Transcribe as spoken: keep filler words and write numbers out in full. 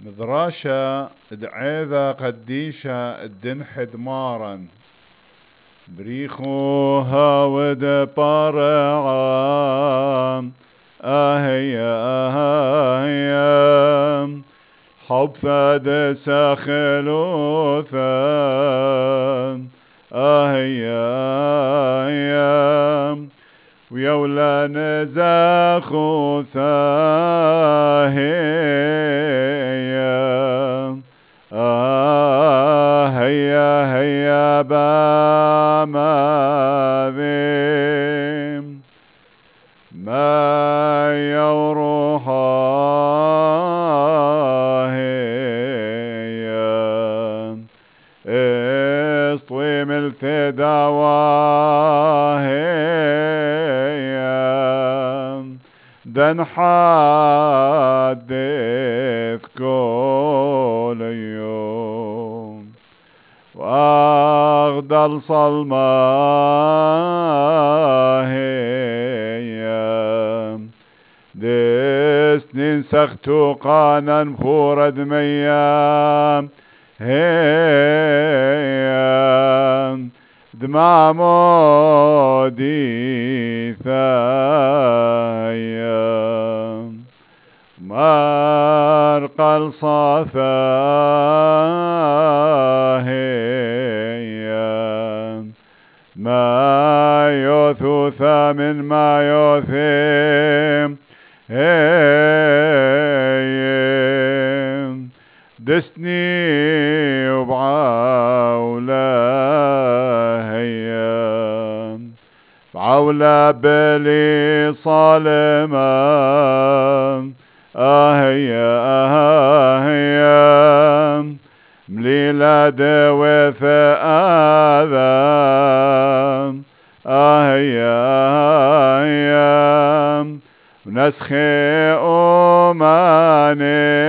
مذراشة دعيذا قديشة الدنحد مارا بريخوها ود بارعام اهيا اهيا حب ثاد ساخلوثا اهيا اهيا ويولا نزاخو ثاهيا آه هيا هيا باماذيم ما يروح هيا اصطوي ملتداواهيا دن حدث كل يوم واغدل صلماهيا دسنين سختو قانا مفورد ميام هيا دمع مودي ثايا مرقى الصفا هيا ما يثوث من ما يثيم هيا دسني وبعولا هيا بعولا بلي صالما اهيا اهيا مليلا دوث آذان اهيا اهيا نسخي اماني